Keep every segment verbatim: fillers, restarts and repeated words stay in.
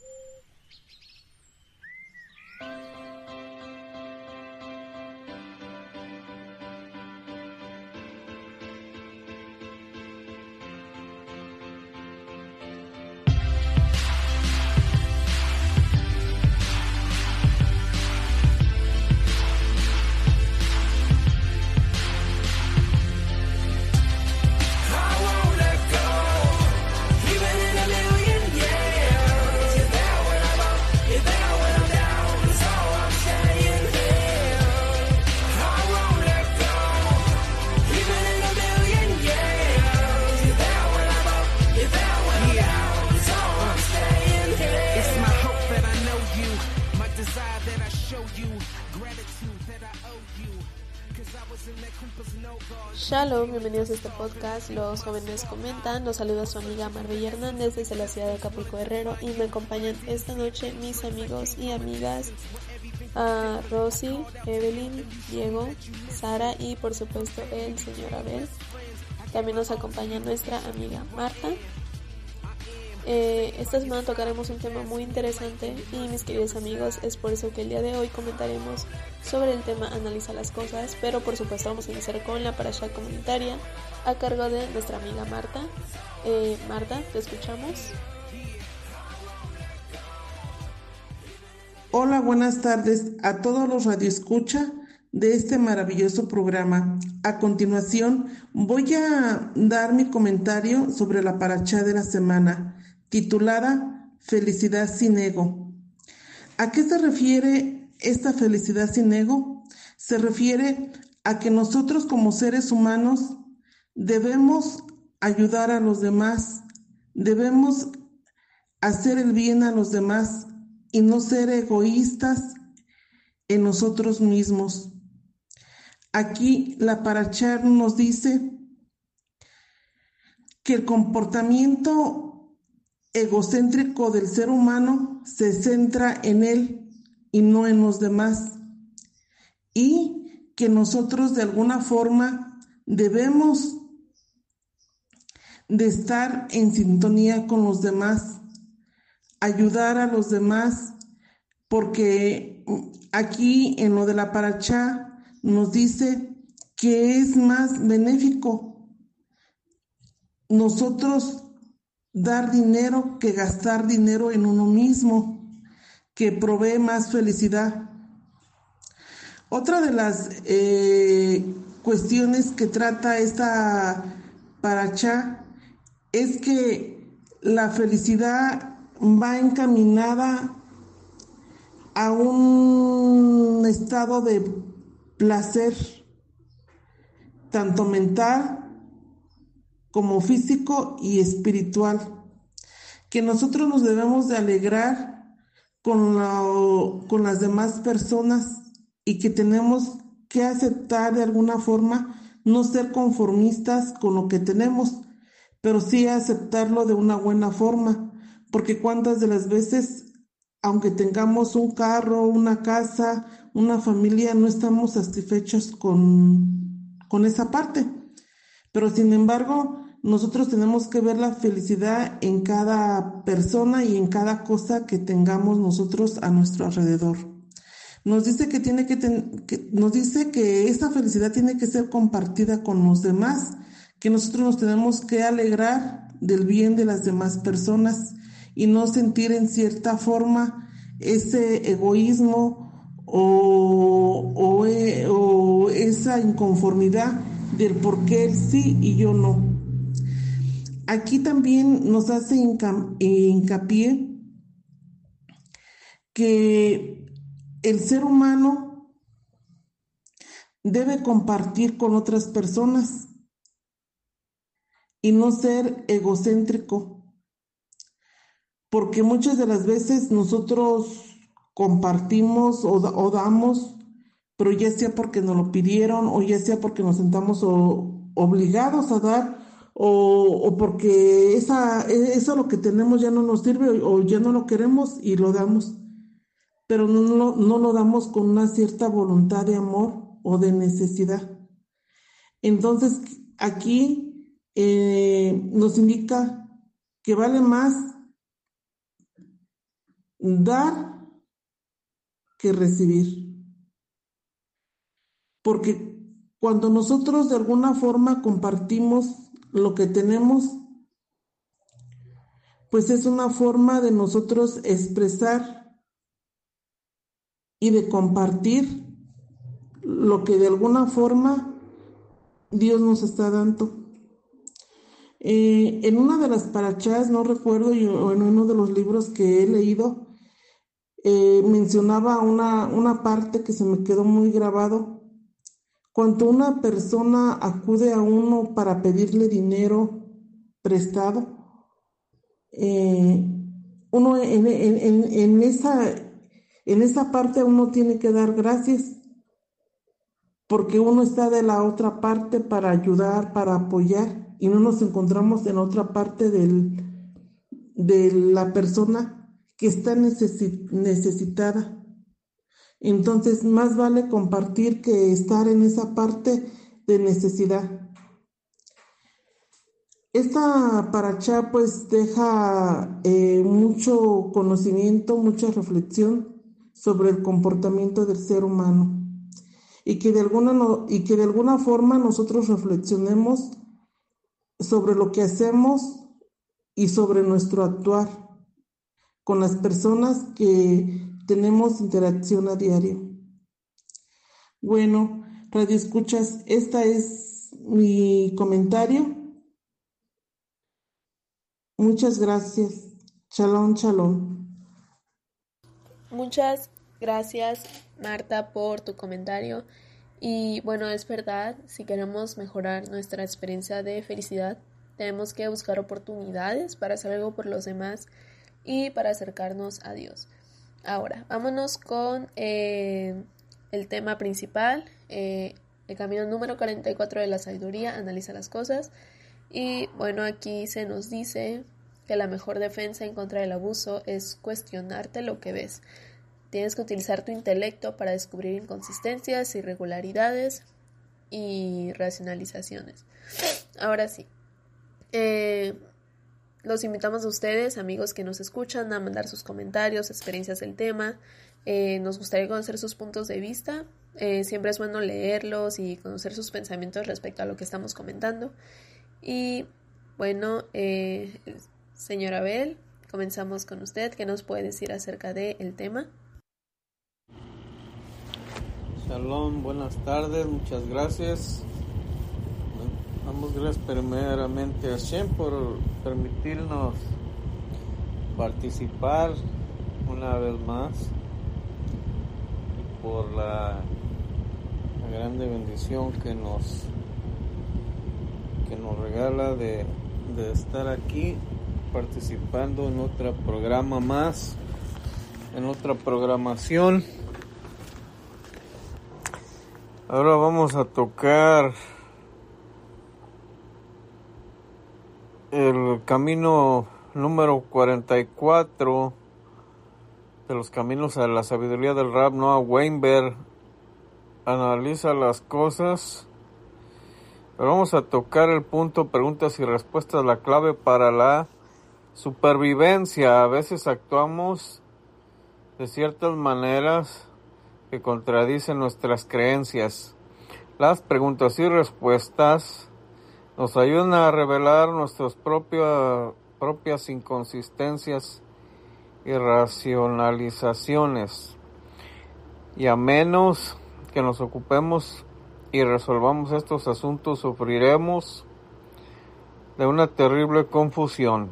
Shalom, bienvenidos a este podcast. Los jóvenes comentan. Los saluda su amiga Marbella Hernández desde la ciudad de Acapulco Guerrero y me acompañan esta noche mis amigos y amigas uh, Rosy, Evelyn, Diego, Sara y por supuesto el señor Abel. También nos acompaña nuestra amiga Marta. Eh, esta semana tocaremos un tema muy interesante y mis queridos amigos, es por eso que el día de hoy comentaremos sobre el tema Analiza las cosas, pero por supuesto vamos a iniciar con la parasha comunitaria a cargo de nuestra amiga Marta. Eh, Marta, te escuchamos. Hola, buenas tardes a todos los radioescucha de este maravilloso programa. A continuación voy a dar mi comentario sobre la parashá de la semana, titulada Felicidad sin ego. ¿A qué se refiere esta felicidad sin ego? Se refiere a que nosotros como seres humanos debemos ayudar a los demás, debemos hacer el bien a los demás y no ser egoístas en nosotros mismos. Aquí la parashá nos dice que el comportamiento egocéntrico del ser humano se centra en él y no en los demás, y que nosotros de alguna forma debemos de estar en sintonía con los demás, ayudar a los demás, porque aquí en lo de la parashá nos dice que es más benéfico nosotros dar dinero que gastar dinero en uno mismo, que provee más felicidad. Otra de las eh, cuestiones que trata esta parashá es que la felicidad va encaminada a un estado de placer, tanto mental como físico y espiritual, que nosotros nos debemos de alegrar con, la, con las demás personas y que tenemos que aceptar de alguna forma, no ser conformistas con lo que tenemos, pero sí aceptarlo de una buena forma, porque cuántas de las veces, aunque tengamos un carro, una casa, una familia, no estamos satisfechos con, con esa parte. Pero sin embargo, nosotros tenemos que ver la felicidad en cada persona y en cada cosa que tengamos nosotros a nuestro alrededor. Nos dice que tiene que, ten, que nos dice que esa felicidad tiene que ser compartida con los demás, que nosotros nos tenemos que alegrar del bien de las demás personas y no sentir en cierta forma ese egoísmo o, o, o esa inconformidad del por qué él sí y yo no. Aquí también nos hace hinca, hincapié que el ser humano debe compartir con otras personas y no ser egocéntrico, porque muchas de las veces nosotros compartimos o, o damos, pero ya sea porque nos lo pidieron o ya sea porque nos sentamos o, obligados a dar o, o porque esa, eso lo que tenemos ya no nos sirve o, o ya no lo queremos y lo damos, pero no, no, no lo damos con una cierta voluntad de amor o de necesidad. Entonces aquí eh, nos indica que vale más dar que recibir. Porque cuando nosotros de alguna forma compartimos lo que tenemos, pues es una forma de nosotros expresar y de compartir lo que de alguna forma Dios nos está dando. Eh, en una de las parachás, no recuerdo, yo, en uno de los libros que he leído, eh, mencionaba una, una parte que se me quedó muy grabado. Cuando una persona acude a uno para pedirle dinero prestado, eh, uno en, en, en, en, esa, en esa parte uno tiene que dar gracias, porque uno está de la otra parte para ayudar, para apoyar, y no nos encontramos en otra parte del, de la persona que está necesi- necesitada. Entonces, más vale compartir que estar en esa parte de necesidad. Esta parachá pues deja eh, mucho conocimiento, mucha reflexión sobre el comportamiento del ser humano y que de alguna, no, y que de alguna forma nosotros reflexionemos sobre lo que hacemos y sobre nuestro actuar con las personas que tenemos interacción a diario. Bueno, Radio Escuchas, esta es mi comentario. Muchas gracias. Shalom, shalom. Muchas gracias, Marta, por tu comentario. Y bueno, es verdad, si queremos mejorar nuestra experiencia de felicidad, tenemos que buscar oportunidades para hacer algo por los demás y para acercarnos a Dios. Ahora, vámonos con eh, el tema principal, eh, el camino número cuarenta y cuatro de la sabiduría, analiza las cosas. Y bueno, aquí se nos dice que la mejor defensa en contra del abuso es cuestionarte lo que ves. Tienes que utilizar tu intelecto para descubrir inconsistencias, irregularidades y racionalizaciones. Ahora sí, eh, los invitamos a ustedes, amigos que nos escuchan, a mandar sus comentarios, experiencias del tema. Eh, nos gustaría conocer sus puntos de vista. Eh, siempre es bueno leerlos y conocer sus pensamientos respecto a lo que estamos comentando. Y bueno, eh, señor Abel, comenzamos con usted. ¿Qué nos puede decir acerca del tema? Shalom, buenas tardes, muchas gracias. Damos gracias primeramente a Hashem por permitirnos participar una vez más y por la, la grande bendición que nos que nos regala de, de estar aquí participando en otro programa más, en otra programación. Ahora vamos a tocar el camino número cuarenta y cuatro de los caminos a la sabiduría del Rab Noah Weinberg. Analiza las cosas. Pero vamos a tocar el punto preguntas y respuestas, la clave para la supervivencia. A veces actuamos de ciertas maneras que contradicen nuestras creencias. Las preguntas y respuestas nos ayudan a revelar nuestras propias, propias inconsistencias y racionalizaciones. Y a menos que nos ocupemos y resolvamos estos asuntos, sufriremos de una terrible confusión.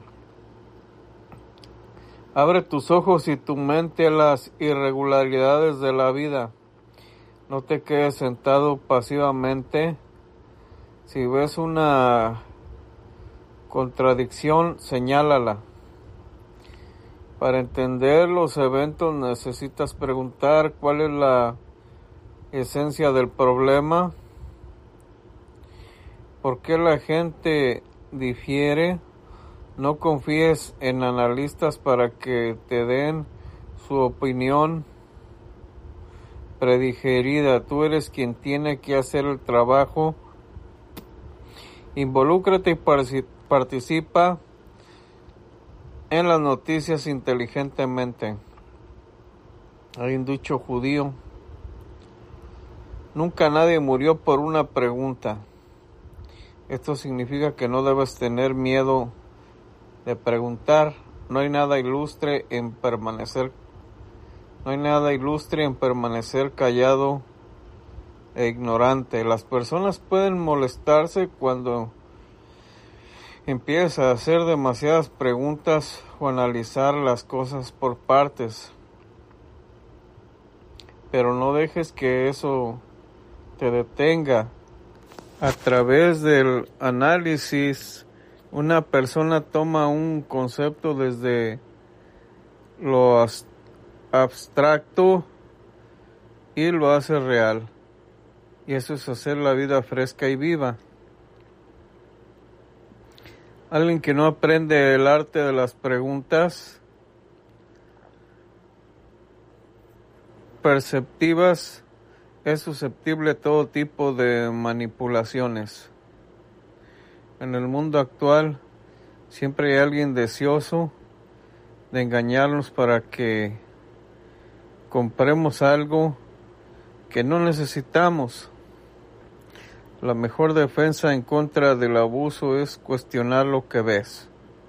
Abre tus ojos y tu mente a las irregularidades de la vida. No te quedes sentado pasivamente. Si ves una contradicción, señálala. Para entender los eventos necesitas preguntar cuál es la esencia del problema, por qué la gente difiere. No confíes en analistas para que te den su opinión predigerida. Tú eres quien tiene que hacer el trabajo. Involúcrate y participa en las noticias inteligentemente. Hay un dicho judío: nunca nadie murió por una pregunta. Esto significa que no debes tener miedo de preguntar. No hay nada ilustre en permanecer, no hay nada ilustre en permanecer callado e ignorante. Las personas pueden molestarse cuando empieza a hacer demasiadas preguntas o analizar las cosas por partes. Pero no dejes que eso te detenga. A través del análisis, una persona toma un concepto desde lo abstracto y lo hace real. Y eso es hacer la vida fresca y viva. Alguien que no aprende el arte de las preguntas perceptivas es susceptible a todo tipo de manipulaciones. En el mundo actual siempre hay alguien deseoso de engañarnos para que compremos algo que no necesitamos. La mejor defensa en contra del abuso es cuestionar lo que ves.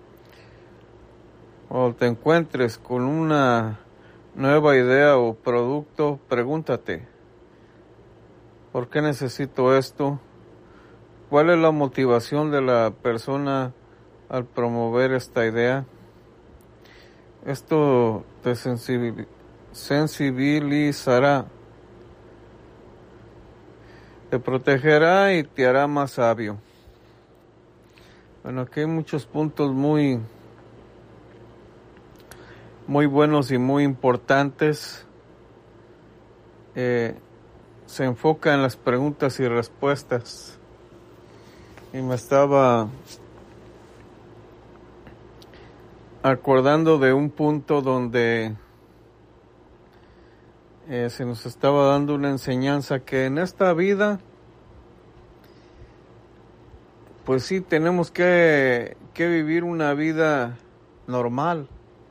Cuando te encuentres con una nueva idea o producto, pregúntate: ¿por qué necesito esto? ¿Cuál es la motivación de la persona al promover esta idea? Esto te sensibilizará, te protegerá y te hará más sabio. Bueno, aquí hay muchos puntos muy, muy buenos y muy importantes. Eh, se enfoca en las preguntas y respuestas. Y me estaba acordando de un punto donde eh, se nos estaba dando una enseñanza que en esta vida, pues sí, tenemos que, que vivir una vida normal.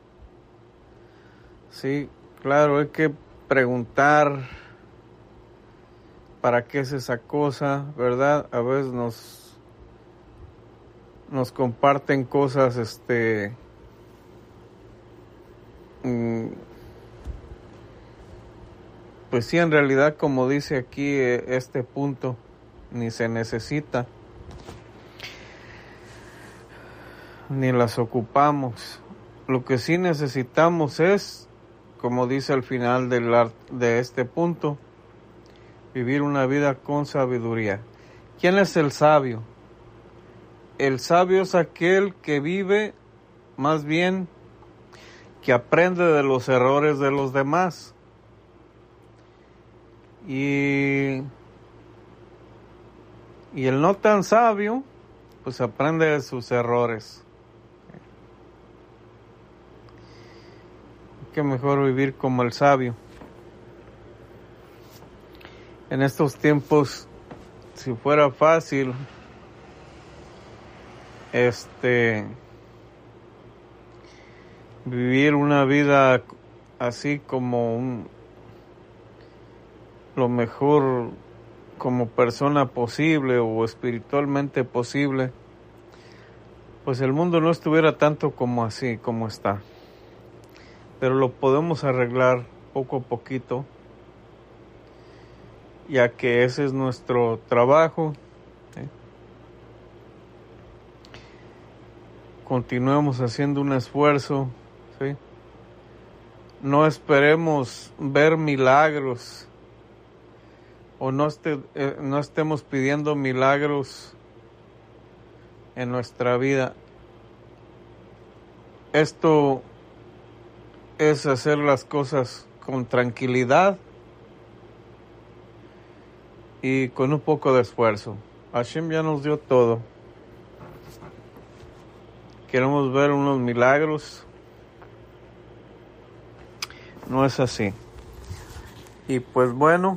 Sí, claro, hay que preguntar para qué es esa cosa, ¿verdad? A veces nos nos comparten cosas, este, mm, pues sí, en realidad, como dice aquí eh, este punto, ni se necesita, ni las ocupamos. Lo que sí necesitamos es, como dice al final del art- de este punto, vivir una vida con sabiduría. ¿Quién es el sabio? El sabio es aquel que vive, más bien, que aprende de los errores de los demás. Y, y el no tan sabio, pues aprende de sus errores. Qué mejor vivir como el sabio. En estos tiempos, si fuera fácil, este, vivir una vida así como un, lo mejor como persona posible o espiritualmente posible, pues el mundo no estuviera tanto como así, como está. Pero lo podemos arreglar poco a poquito, ya que ese es nuestro trabajo. ¿Sí? Continuemos haciendo un esfuerzo, ¿sí? No esperemos ver milagros o no, este, eh, no estemos pidiendo milagros en nuestra vida. Esto es hacer las cosas con tranquilidad y con un poco de esfuerzo. Hashem ya nos dio todo. Queremos ver unos milagros. No es así. Y pues bueno,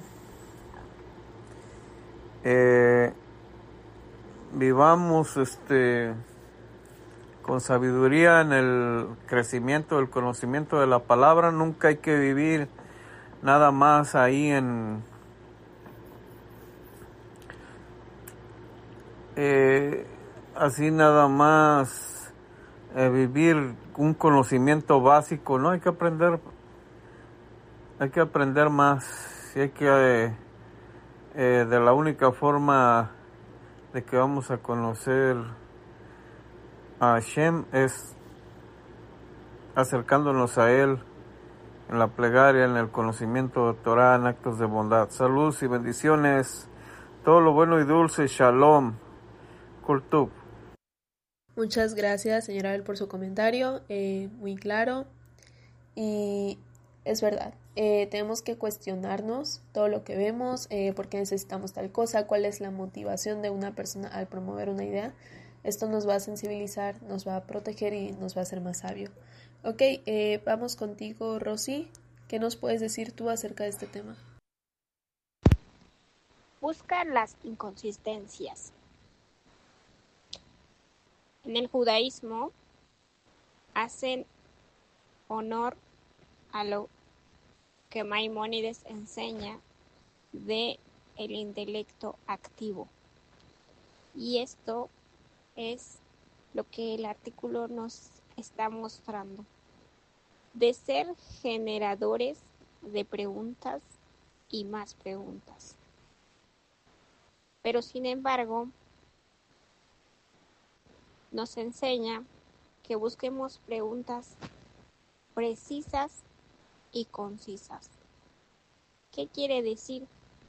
eh, vivamos este con sabiduría en el crecimiento del conocimiento de la palabra. Nunca hay que vivir nada más ahí en eh, así nada más eh, vivir un conocimiento básico, ¿no? Hay que aprender, hay que aprender más, y hay que eh, eh, de la única forma de que vamos a conocer a Hashem es acercándonos a Él en la plegaria, en el conocimiento de Torah, en actos de bondad. Salud y bendiciones, todo lo bueno y dulce, Shalom, Kultub. Muchas gracias, señora Abel, por su comentario, eh, muy claro. Y es verdad, eh, tenemos que cuestionarnos todo lo que vemos, eh, por qué necesitamos tal cosa, cuál es la motivación de una persona al promover una idea. Esto nos va a sensibilizar, nos va a proteger y nos va a hacer más sabio. Ok, eh, vamos contigo, Rosy. ¿Qué nos puedes decir tú acerca de este tema? Busca las inconsistencias. En el judaísmo hacen honor a lo que Maimónides enseña de el intelecto activo. Y esto es lo que el artículo nos está mostrando. De ser generadores de preguntas y más preguntas. Pero sin embargo, nos enseña que busquemos preguntas precisas y concisas. ¿Qué quiere decir?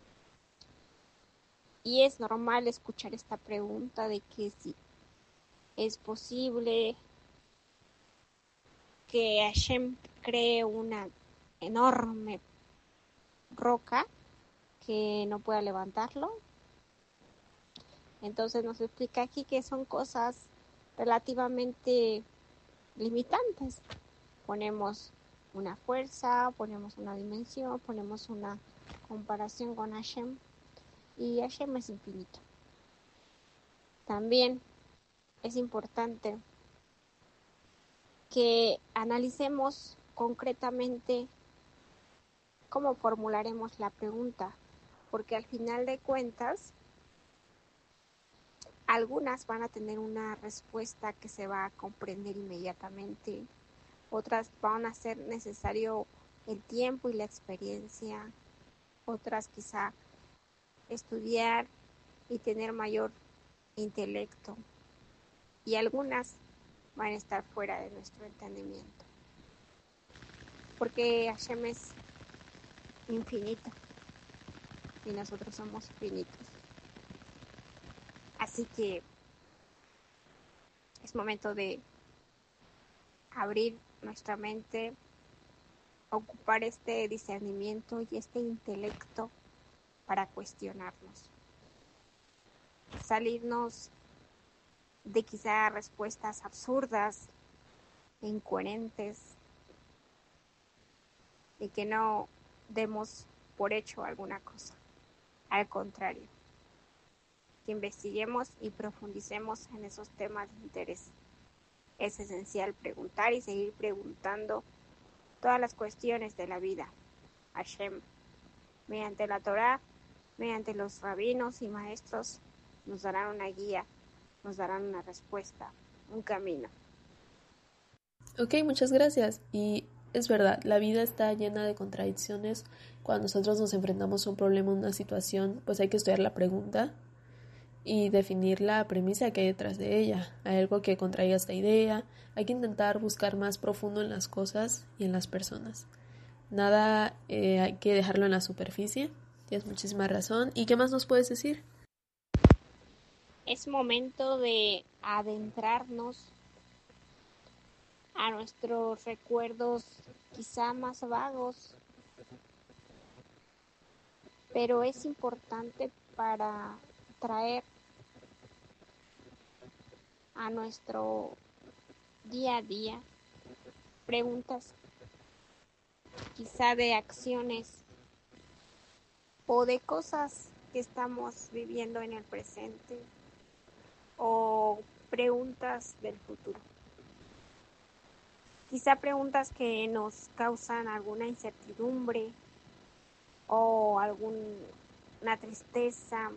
Y es normal escuchar esta pregunta de que si es posible que Hashem cree una enorme roca que no pueda levantarlo. Entonces nos explica aquí que son cosas relativamente limitantes. Ponemos una fuerza, ponemos una dimensión, ponemos una comparación con Hashem, y Hashem es infinito. También es importante que analicemos concretamente cómo formularemos la pregunta, porque al final de cuentas algunas van a tener una respuesta que se va a comprender inmediatamente, otras van a ser necesario el tiempo y la experiencia, otras quizá estudiar y tener mayor intelecto, y algunas van a estar fuera de nuestro entendimiento, porque Hashem es infinito y nosotros somos finitos. Así que es momento de abrir nuestra mente, ocupar este discernimiento y este intelecto para cuestionarnos, salirnos de quizá respuestas absurdas e incoherentes, y que no demos por hecho alguna cosa. Al contrario, que investiguemos y profundicemos en esos temas de interés. Es esencial preguntar y seguir preguntando todas las cuestiones de la vida. Hashem, mediante la Torah, mediante los rabinos y maestros, nos darán una guía, nos darán una respuesta, un camino. Ok, muchas gracias. Y es verdad, la vida está llena de contradicciones. Cuando nosotros nos enfrentamos a un problema, a una situación, pues hay que estudiar la pregunta y definir la premisa que hay detrás de ella. Hay algo que contraiga esta idea. Hay que intentar buscar más profundo en las cosas y en las personas. Nada eh, hay que dejarlo en la superficie. Tienes muchísima razón. ¿Y qué más nos puedes decir? Es momento de adentrarnos a nuestros recuerdos quizá más vagos, pero es importante para traer a nuestro día a día preguntas quizá de acciones o de cosas que estamos viviendo en el presente, o preguntas del futuro. Quizá preguntas que nos causan alguna incertidumbre o alguna tristeza,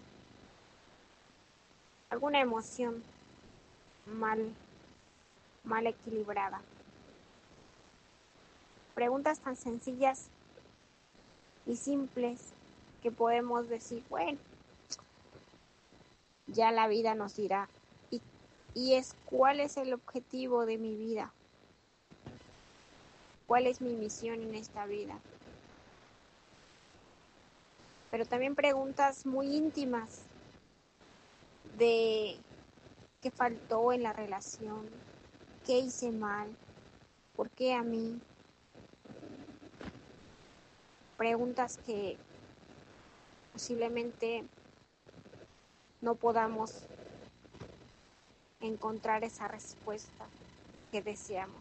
alguna emoción mal, mal equilibrada. Preguntas tan sencillas y simples que podemos decir, bueno, ya la vida nos dirá. Y, y es, ¿cuál es el objetivo de mi vida? ¿Cuál es mi misión en esta vida? Pero también preguntas muy íntimas de qué faltó en la relación, qué hice mal, por qué a mí. Preguntas que posiblemente no podamos encontrar esa respuesta que deseamos.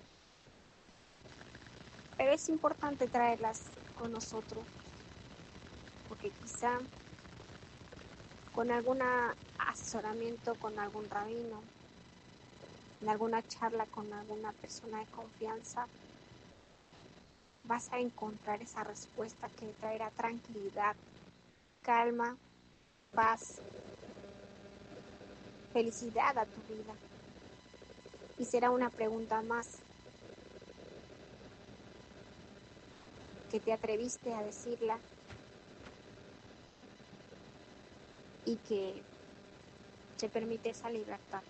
Pero es importante traerlas con nosotros, porque quizá con algún asesoramiento con algún rabino, en alguna charla con alguna persona de confianza, vas a encontrar esa respuesta que traerá tranquilidad, calma, paz, felicidad a tu vida. Y será una pregunta más que te atreviste a decirla y que te permite esa libertad.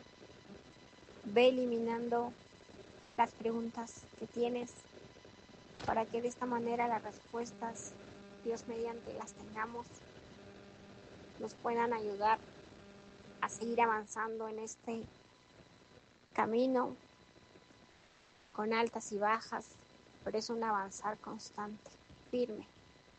Ve eliminando las preguntas que tienes para que de esta manera las respuestas, Dios mediante, las tengamos, nos puedan ayudar a seguir avanzando en este camino con altas y bajas, pero es un avanzar constante, firme.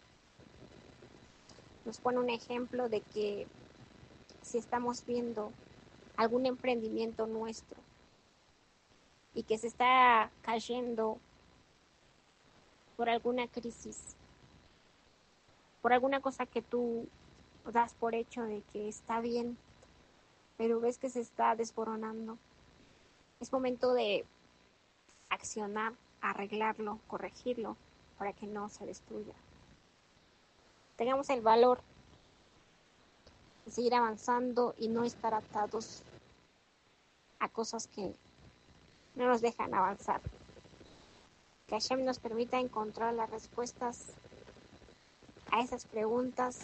Nos pone un ejemplo de que si estamos viendo algún emprendimiento nuestro y que se está cayendo por alguna crisis, por alguna cosa que tú das por hecho de que está bien, pero ves que se está desboronando, es momento de accionar, arreglarlo, corregirlo para que no se destruya. Tengamos el valor de seguir avanzando y no estar atados a cosas que no nos dejan avanzar. Que Hashem nos permita encontrar las respuestas a esas preguntas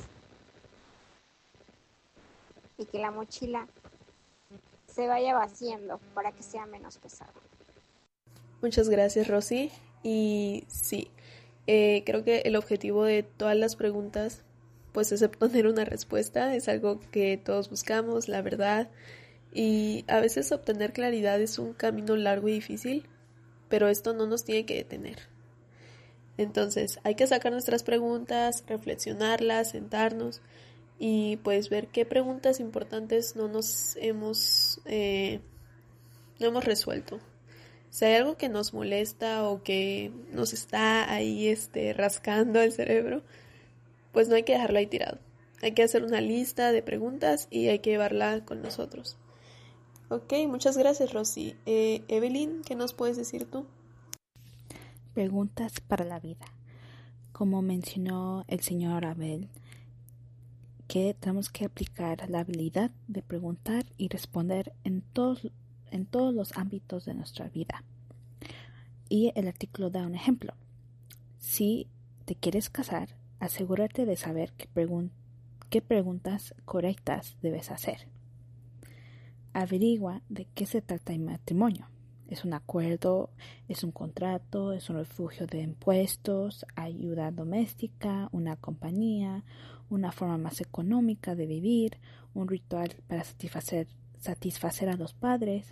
y que la mochila se vaya vaciando para que sea menos pesada. Muchas gracias, Rosy. Y sí, eh, creo que el objetivo de todas las preguntas pues es obtener una respuesta, es algo que todos buscamos, la verdad, y a veces obtener claridad es un camino largo y difícil, pero esto no nos tiene que detener. Entonces hay que sacar nuestras preguntas, reflexionarlas, sentarnos y pues ver qué preguntas importantes no nos hemos, eh, no hemos resuelto. Si hay algo que nos molesta o que nos está ahí este, rascando el cerebro, pues no hay que dejarlo ahí tirado. Hay que hacer una lista de preguntas y hay que llevarla con nosotros. Ok, muchas gracias, Rosy. Eh, Evelyn, ¿qué nos puedes decir tú? Preguntas para la vida. Como mencionó el señor Abel, que tenemos que aplicar la habilidad de preguntar y responder en todos, en todos los ámbitos de nuestra vida. Y el artículo da un ejemplo. Si te quieres casar, asegúrate de saber qué, pregun- qué preguntas correctas debes hacer. Averigua de qué se trata el matrimonio. ¿Es un acuerdo? ¿Es un contrato? ¿Es un refugio de impuestos? ¿Ayuda doméstica? ¿Una compañía? ¿Una forma más económica de vivir? ¿Un ritual para satisfacer, satisfacer a los padres?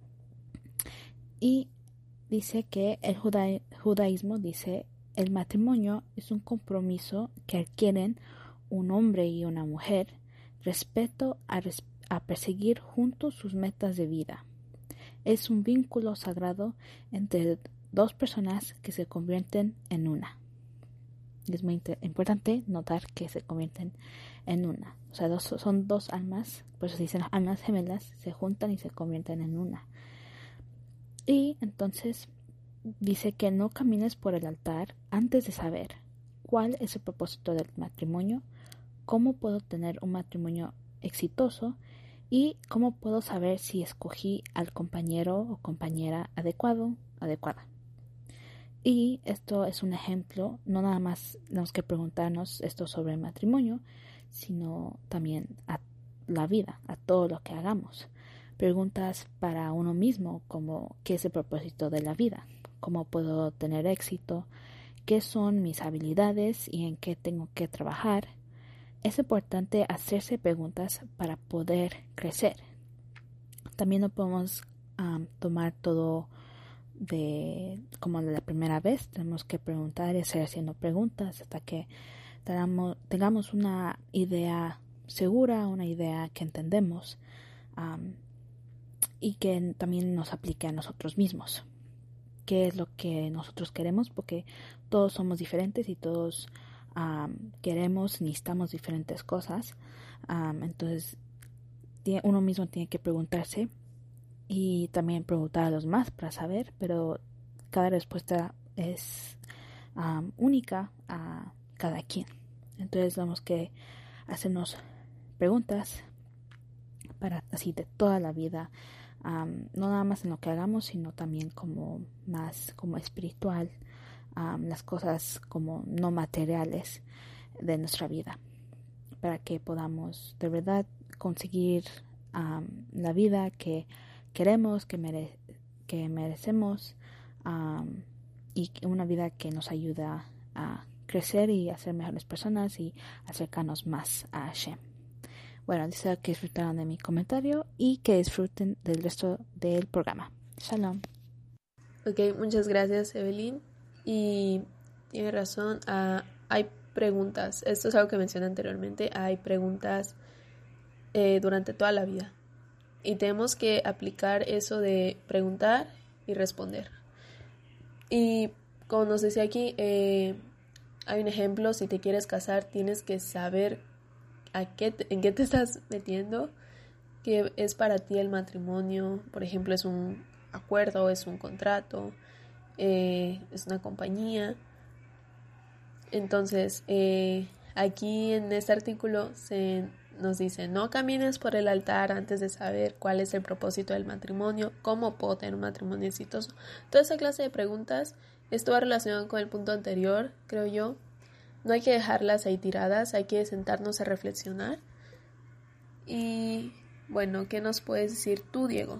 Y dice que el juda- judaísmo dice el matrimonio es un compromiso que adquieren un hombre y una mujer respecto a, res- a perseguir juntos sus metas de vida. Es un vínculo sagrado entre dos personas que se convierten en una. Es muy inter- importante notar que se convierten en una. O sea, dos, son dos almas, por eso se dicen almas gemelas, se juntan y se convierten en una. Y entonces dice que no camines por el altar antes de saber cuál es el propósito del matrimonio, cómo puedo tener un matrimonio exitoso y cómo puedo saber si escogí al compañero o compañera adecuado, adecuada. Y esto es un ejemplo, no nada más tenemos que preguntarnos esto sobre el matrimonio, sino también a la vida, a todo lo que hagamos. Preguntas para uno mismo como ¿qué es el propósito de la vida? ¿Cómo puedo tener éxito? ¿Qué son mis habilidades y en qué tengo que trabajar? Es importante hacerse preguntas para poder crecer. También no podemos um, tomar todo de como de la primera vez. Tenemos que preguntar y seguir haciendo preguntas hasta que tengamos, tengamos una idea segura, una idea que entendemos um, y que también nos aplique a nosotros mismos. ¿Qué es lo que nosotros queremos? Porque todos somos diferentes y todos um, queremos, necesitamos diferentes cosas. Um, entonces, uno mismo tiene que preguntarse y también preguntar a los demás para saber, pero cada respuesta es um, única a cada quien. Entonces, tenemos que hacernos preguntas para así de toda la vida. Um, no nada más en lo que hagamos, sino también como más como espiritual, um, las cosas como no materiales de nuestra vida, para que podamos de verdad conseguir um, la vida que queremos, que, mere- que merecemos, um, y una vida que nos ayuda a crecer y a ser mejores personas y acercarnos más a Hashem. Bueno, deseo que disfrutaron de mi comentario y que disfruten del resto del programa. Shalom. Ok, muchas gracias, Evelyn. Y tiene razón, uh, hay preguntas. Esto es algo que mencioné anteriormente. Hay preguntas eh, durante toda la vida. Y tenemos que aplicar eso de preguntar y responder. Y como nos decía aquí, eh, hay un ejemplo. Si te quieres casar, tienes que saber ¿A qué te, ¿en qué te estás metiendo? ¿Qué es para ti el matrimonio? Por ejemplo, ¿es un acuerdo? ¿Es un contrato? Eh, ¿Es una compañía? Entonces, eh, aquí en este artículo se nos dice: no camines por el altar antes de saber cuál es el propósito del matrimonio, cómo puedo tener un matrimonio exitoso. Toda esa clase de preguntas, esto va relacionado con el punto anterior, creo yo. No hay que dejarlas ahí tiradas, hay que sentarnos a reflexionar. Y bueno, ¿qué nos puedes decir tú, Diego?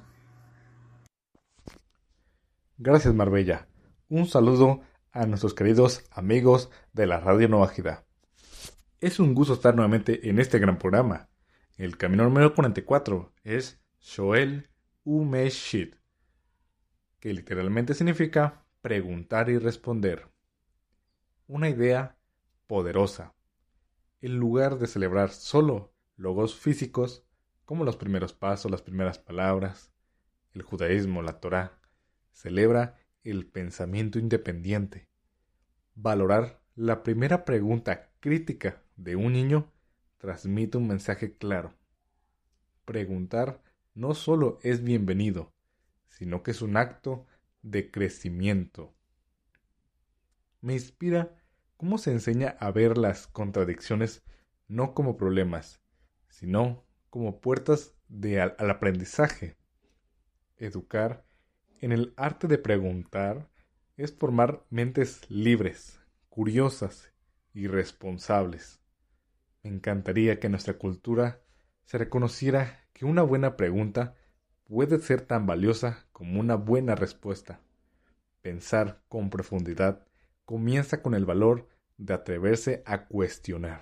Gracias, Marbella. Un saludo a nuestros queridos amigos de la Radio Nueva Jidá. Es un gusto estar nuevamente en este gran programa. El camino número cuarenta y cuatro es Shoel Umeshit, que literalmente significa preguntar y responder. Una idea poderosa. En lugar de celebrar solo logros físicos, como los primeros pasos, las primeras palabras, el judaísmo, la Torá, celebra el pensamiento independiente. Valorar la primera pregunta crítica de un niño transmite un mensaje claro. Preguntar no solo es bienvenido, sino que es un acto de crecimiento. Me inspira cómo se enseña a ver las contradicciones no como problemas, sino como puertas de al, al aprendizaje. Educar en el arte de preguntar es formar mentes libres, curiosas y responsables. Me encantaría que en nuestra cultura se reconociera que una buena pregunta puede ser tan valiosa como una buena respuesta. Pensar con profundidad comienza con el valor de atreverse a cuestionar.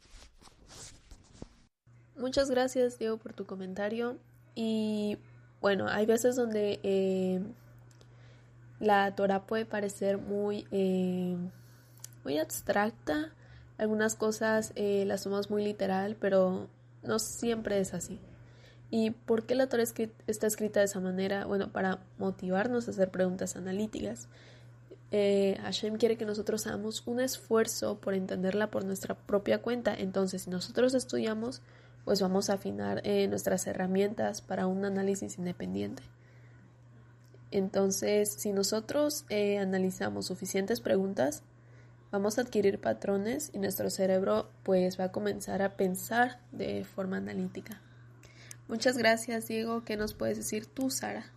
Muchas gracias, Diego, por tu comentario. Y bueno, hay veces donde eh, la Torah puede parecer muy, eh, muy abstracta. Algunas cosas eh, las tomamos muy literal, pero no siempre es así. ¿Y por qué la Torah está escrita de esa manera? Bueno, para motivarnos a hacer preguntas analíticas. Eh, Hashem quiere que nosotros hagamos un esfuerzo por entenderla por nuestra propia cuenta. Entonces, si nosotros estudiamos, pues vamos a afinar eh, nuestras herramientas para un análisis independiente. Entonces, si nosotros eh, analizamos suficientes preguntas, vamos a adquirir patrones y nuestro cerebro pues va a comenzar a pensar de forma analítica. Muchas gracias, Diego. ¿Qué nos puedes decir tú, Sara?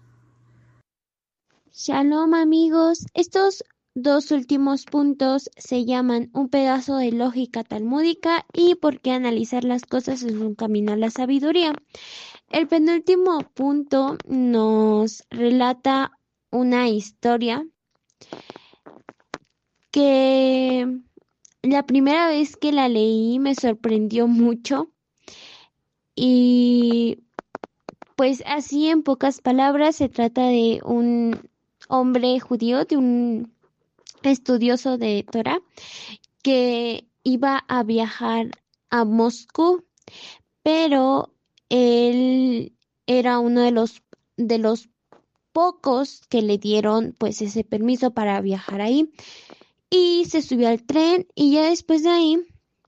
Shalom, amigos. Estos dos últimos puntos se llaman un pedazo de lógica talmúdica y por qué analizar las cosas es un camino a la sabiduría. El penúltimo punto nos relata una historia que la primera vez que la leí me sorprendió mucho y pues así en pocas palabras se trata de un hombre judío, de un estudioso de Torah que iba a viajar a Moscú, pero él era uno de los de los pocos que le dieron pues ese permiso para viajar ahí y se subió al tren y ya después de ahí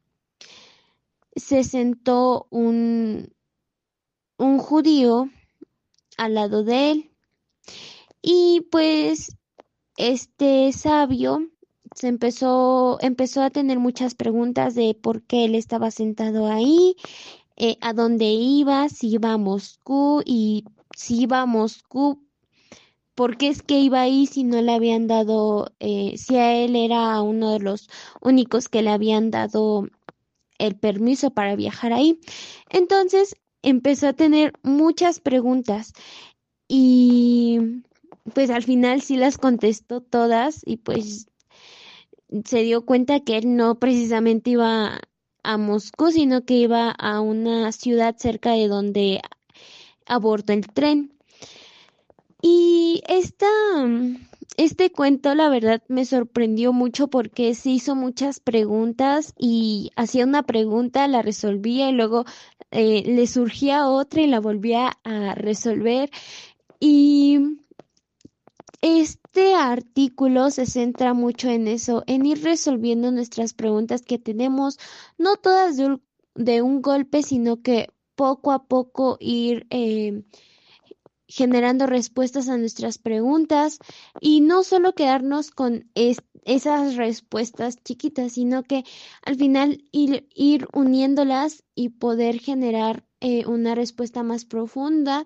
se sentó un un judío al lado de él y pues este sabio se empezó empezó a tener muchas preguntas de por qué él estaba sentado ahí, eh, a dónde iba, si iba a Moscú y si iba a Moscú, por qué es que iba ahí si no le habían dado, eh, si a él era uno de los únicos que le habían dado el permiso para viajar ahí. Entonces empezó a tener muchas preguntas y pues al final sí las contestó todas y pues se dio cuenta que él no precisamente iba a Moscú, sino que iba a una ciudad cerca de donde abordó el tren. Y esta, este cuento, la verdad, me sorprendió mucho porque se hizo muchas preguntas y hacía una pregunta, la resolvía y luego eh, le surgía otra y la volvía a resolver. Y este artículo se centra mucho en eso, en ir resolviendo nuestras preguntas que tenemos, no todas de un, de un golpe, sino que poco a poco ir eh, generando respuestas a nuestras preguntas y no solo quedarnos con es, esas respuestas chiquitas, sino que al final ir, ir uniéndolas y poder generar eh, una respuesta más profunda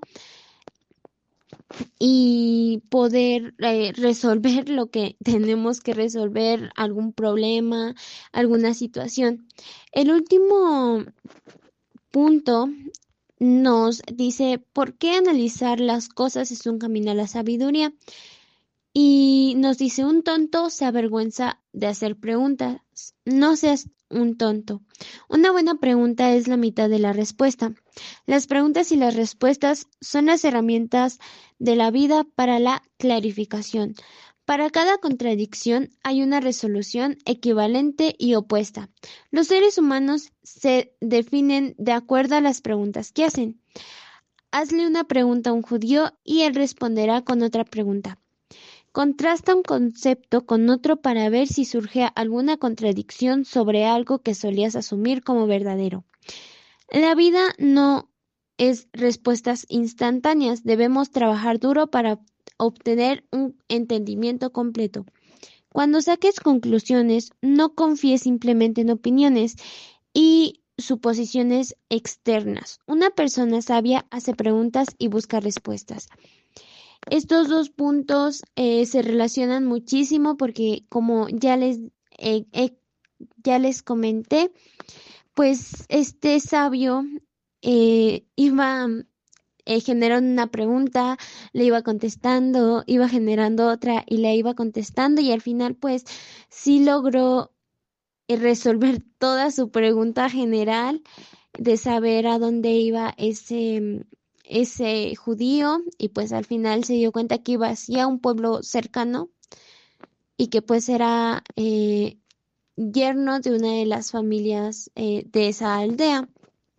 y poder eh, resolver lo que tenemos que resolver, algún problema, alguna situación. El último punto nos dice por qué analizar las cosas es un camino a la sabiduría y nos dice un tonto se avergüenza de hacer preguntas. No seas un tonto. Una buena pregunta es la mitad de la respuesta. Las preguntas y las respuestas son las herramientas de la vida para la clarificación. Para cada contradicción hay una resolución equivalente y opuesta. Los seres humanos se definen de acuerdo a las preguntas que hacen. Hazle una pregunta a un judío y él responderá con otra pregunta. Contrasta un concepto con otro para ver si surge alguna contradicción sobre algo que solías asumir como verdadero. La vida no es respuestas instantáneas. Debemos trabajar duro para obtener un entendimiento completo. Cuando saques conclusiones, no confíes simplemente en opiniones y suposiciones externas. Una persona sabia hace preguntas y busca respuestas. Estos dos puntos eh, se relacionan muchísimo porque, como ya les, eh, eh, ya les comenté, pues este sabio eh, iba eh, generando una pregunta, le iba contestando, iba generando otra y le iba contestando y al final pues sí logró eh, resolver toda su pregunta general de saber a dónde iba ese ese judío y pues al final se dio cuenta que iba hacia un pueblo cercano y que pues era eh, yerno de una de las familias eh, de esa aldea.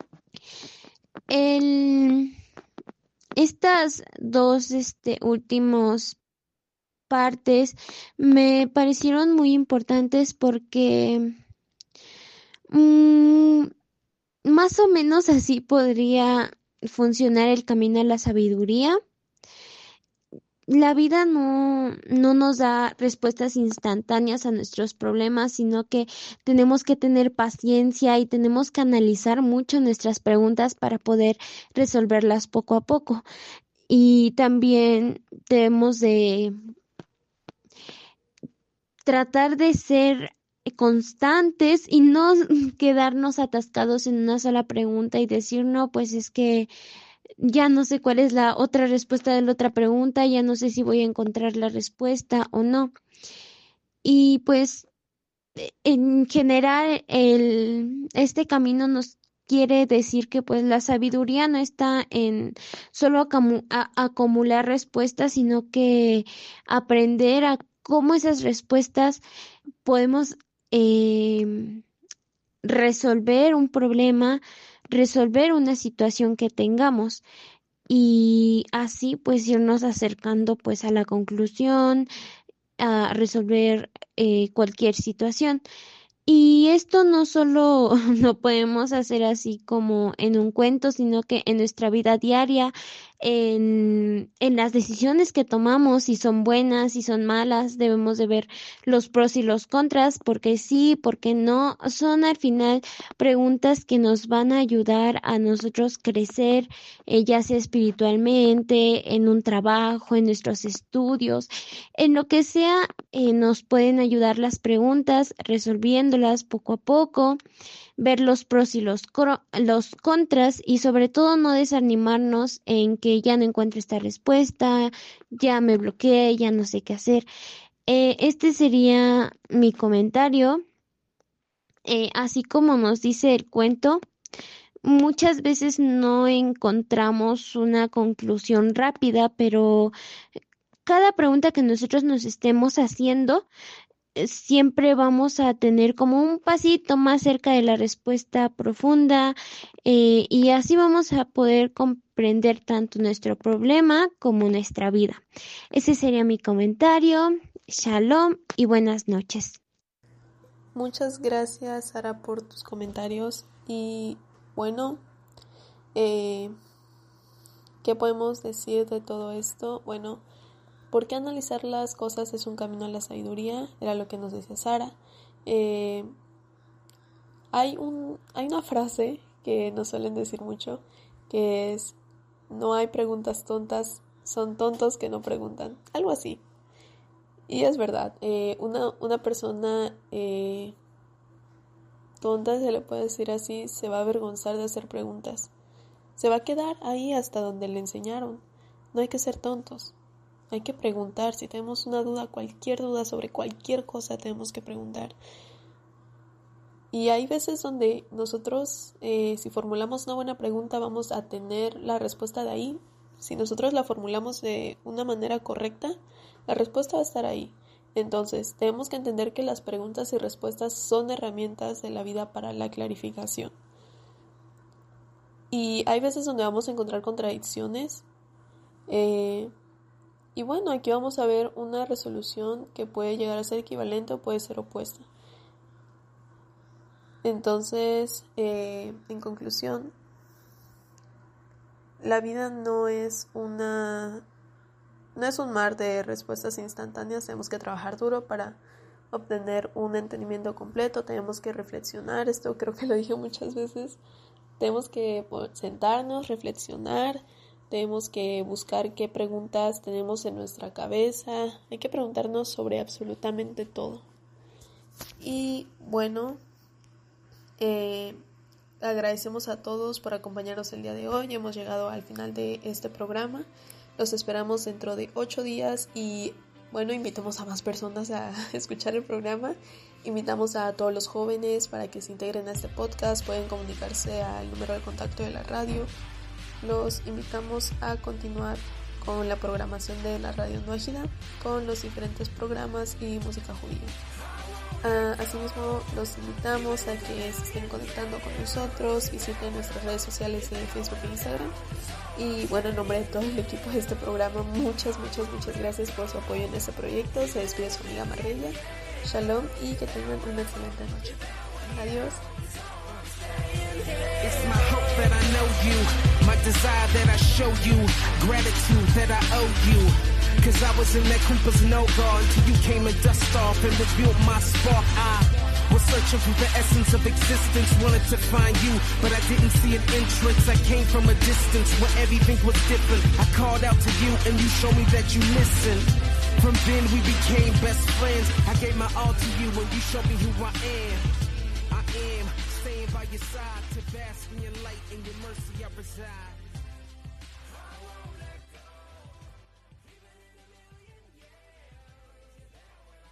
El, estas dos este, últimos partes me parecieron muy importantes porque mmm, más o menos así podría funcionar el camino a la sabiduría. la vida no, no nos da respuestas instantáneas a nuestros problemas, sino que tenemos que tener paciencia y tenemos que analizar mucho nuestras preguntas para poder resolverlas poco a poco. Y también debemos de tratar de ser constantes y no quedarnos atascados en una sola pregunta y decir, no, pues es que ya no sé cuál es la otra respuesta de la otra pregunta, ya no sé si voy a encontrar la respuesta o no. Y pues en general el, este camino nos quiere decir que pues la sabiduría no está en solo acamu- a- acumular respuestas, sino que aprender a cómo esas respuestas podemos eh, resolver un problema, resolver una situación que tengamos y así pues irnos acercando pues a la conclusión, a resolver eh, cualquier situación. Y esto no solo lo podemos hacer así como en un cuento, sino que en nuestra vida diaria, en, en las decisiones que tomamos, si son buenas, si son malas, debemos de ver los pros y los contras, porque sí, porque no, son al final preguntas que nos van a ayudar a nosotros crecer, eh, ya sea espiritualmente, en un trabajo, en nuestros estudios, en lo que sea, eh, nos pueden ayudar las preguntas, resolviéndolas poco a poco, ver los pros y los, cro- los contras y sobre todo no desanimarnos en que ya no encuentro esta respuesta, ya me bloqueé, ya no sé qué hacer. Eh, este sería mi comentario. Eh, así como nos dice el cuento, muchas veces no encontramos una conclusión rápida, pero cada pregunta que nosotros nos estemos haciendo, siempre vamos a tener como un pasito más cerca de la respuesta profunda eh, y así vamos a poder comprender tanto nuestro problema como nuestra vida. Ese sería mi comentario. Shalom y buenas noches. Muchas gracias, Sara, por tus comentarios. Y bueno, eh, ¿qué podemos decir de todo esto? Bueno, ¿por qué analizar las cosas es un camino a la sabiduría? Era lo que nos decía Sara. Eh, hay, un, hay una frase que nos suelen decir mucho, que es, no hay preguntas tontas, son tontos que no preguntan. Algo así. Y es verdad, eh, una, una persona eh, tonta, se le puede decir así, se va a avergonzar de hacer preguntas. Se va a quedar ahí hasta donde le enseñaron. No hay que ser tontos. Hay que preguntar. Si tenemos una duda, cualquier duda sobre cualquier cosa, tenemos que preguntar. Y hay veces donde nosotros, eh, si formulamos una buena pregunta, vamos a tener la respuesta de ahí. Si nosotros la formulamos de una manera correcta, la respuesta va a estar ahí. Entonces, tenemos que entender que las preguntas y respuestas son herramientas de la vida para la clarificación. Y hay veces donde vamos a encontrar contradicciones. Eh... Y bueno, aquí vamos a ver una resolución que puede llegar a ser equivalente o puede ser opuesta. Entonces, eh, en conclusión, la vida no es una, no es un mar de respuestas instantáneas. Tenemos que trabajar duro para obtener un entendimiento completo. Tenemos que reflexionar. Esto creo que lo dije muchas veces. Tenemos que sentarnos, reflexionar. Tenemos que buscar qué preguntas tenemos en nuestra cabeza. Hay que preguntarnos sobre absolutamente todo. Y bueno, eh, agradecemos a todos por acompañarnos el día de hoy. Hemos llegado al final de este programa. Los esperamos dentro de ocho días y bueno, invitamos a más personas a escuchar el programa. Invitamos a todos los jóvenes para que se integren a este podcast. Pueden comunicarse al número de contacto de la radio. Los invitamos a continuar con la programación de la Radio Nuágida, con los diferentes programas y música judía. Uh, asimismo, los invitamos a que se estén conectando con nosotros, visiten nuestras redes sociales de Facebook e Instagram. Y bueno, en nombre de todo el equipo de este programa, muchas, muchas, muchas gracias por su apoyo en este proyecto. Se despide su amiga Marbella. Shalom y que tengan una excelente noche. Adiós. It's my hope that I know you, my desire that I show you, gratitude that I owe you, cause was in that creeper's no-go until you came and dust off and revealed my spark. I was searching for the essence of existence, wanted to find you, but I didn't see an entrance. I came from a distance where everything was different. I called out to you and you showed me that you listened. From then we became best friends. I gave my all to you and you showed me who I am. I am staying by your side to bask in your light and your mercy I reside.